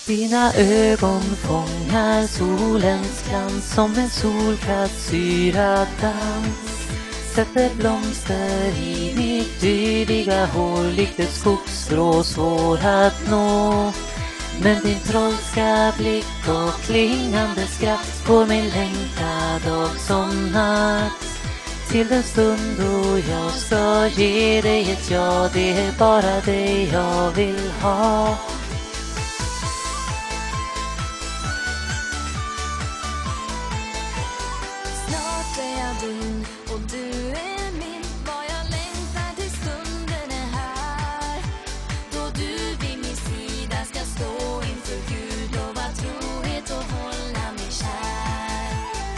Dina ögon fångar solens glans som en solkratssyrad dans. Sätter blomster i mitt yviga hår, likt ett skogsstrå svår att nå. Men din trollska blick och klingande skratt får mig längta dag som natt. Till den stund då jag ska ge dig ett ja, det är bara dig jag vill ha. Snart är jag din och du är min. Vad jag längtar till stunden är här. Då du vid min sida ska stå inför Gud, lova trohet och hålla mig kär.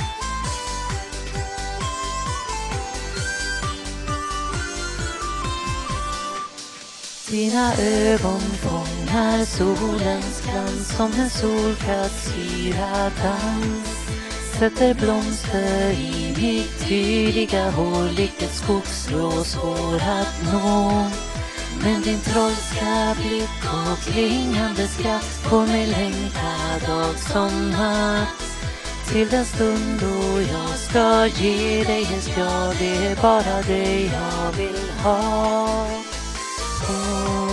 Dina ögon fångar solens glans som en solkratssyrad dans. Sätter blomster i mitt tydliga hår, likt ett skogsstrå svår att nå. Men din trollska blick och klingande skratt får mig längta dag som natt. Till den stund då jag ska ge dig ett ja, det är bara dig jag vill ha.